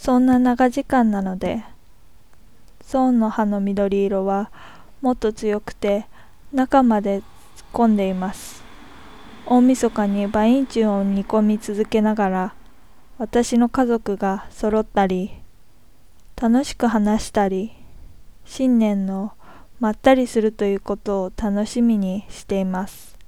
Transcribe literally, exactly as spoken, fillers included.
そんな長時間なので、宋の葉の緑色はもっと強くて中まで突っ込んでいます。大晦日に馬印虫を煮込み続けながら、私の家族が揃ったり、楽しく話したり、新年のまったりするということを楽しみにしています。